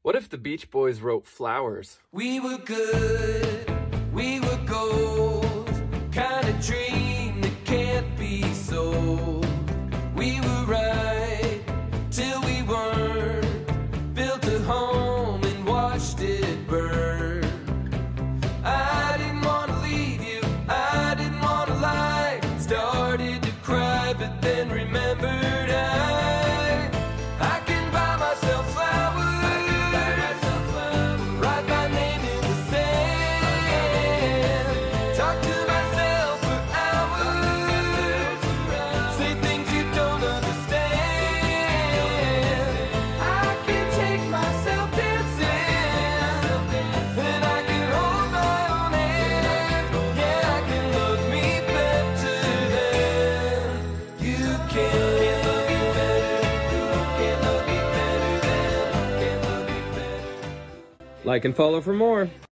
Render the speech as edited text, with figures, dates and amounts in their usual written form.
What if the Beach Boys wrote Flowers? We were good, we were gold, kind of dream that can't be sold. We were right till we weren't, built a home and watched it burn. I didn't want to leave you, I didn't want to lie, started to cry but then remembered I can buy myself flowers. Like and follow for more.